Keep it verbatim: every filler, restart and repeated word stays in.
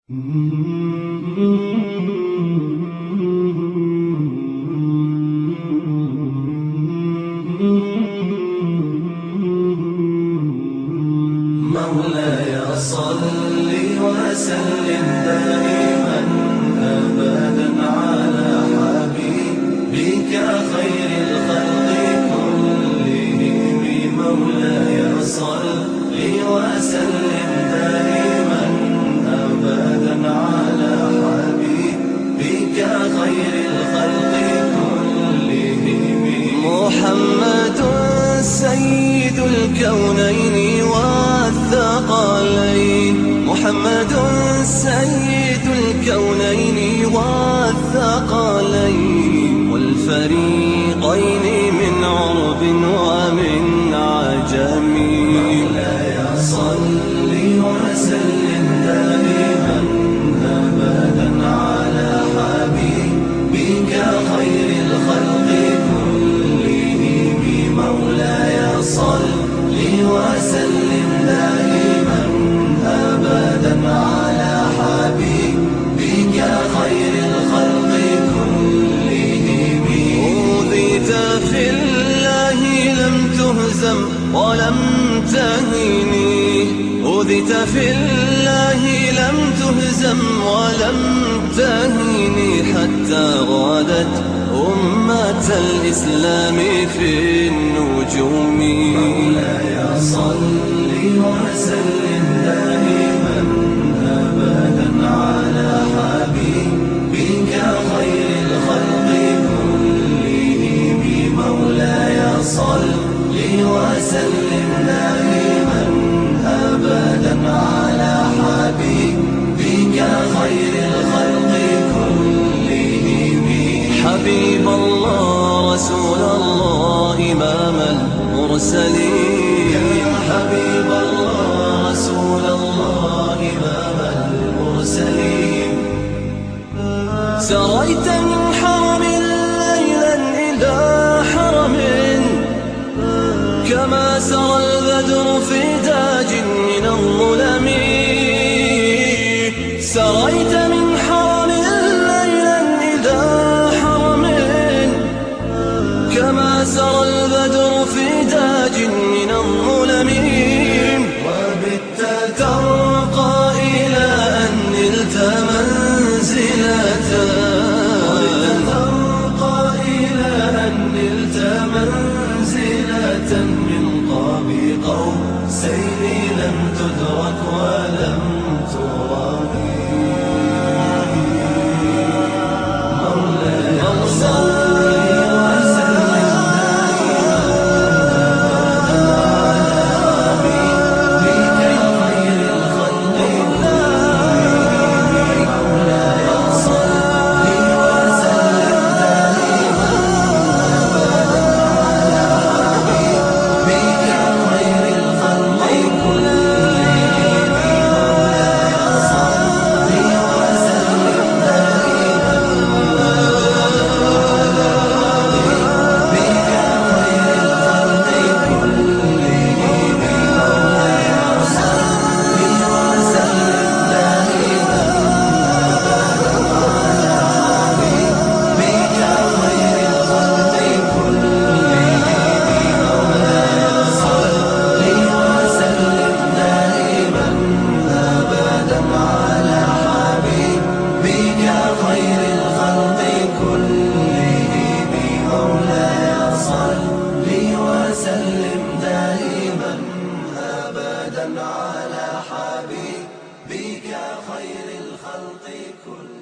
مولاي صل وسلم دائما أبدا على حبيبك خير الخلق كلهم. مولاي صل وسلم دائما أبدا على حبيبك خير الخلق كلهم. محمد سيد الكونين والثقلين، محمد سيد الكونين والثقلين والفريقين من عرب ومن عجم. مولاي صل وسلم دائما أبدا على حبيبك خير الخلق كلهم. مولاي صل وسلم دائما أبدا على حبيبك خير الخلق كلهم. أوذيت في الله لم تهزم ولم تهني، أوذيت في الله لم تهزم ولم تهني حتى غادت أمة الإسلام في النجوم. مولاي صل وسلم دائما أبدا على حبيبك خير الخلق كلهم. مولاي صل وسلم دائما أبدا على حبيبك خير الخلق كلهم. حبيب الله رسول الله إمام المرسلين، حبيب الله رسول الله إمام المرسلين. سريت من حرم ليلا إلى حرم كما سرى البدر في تاج من الظلم. سريت من حرم ليلا إلى حرم كما سرى البدر في تاج من الظلم. وبت ترقى إلى أن نلت منزلة، ترقى إلى أن نلت منزلة من قاب قوسين لم تدرك ولم ترام. مولاي صل على حبيبك خير الخلق كلهم.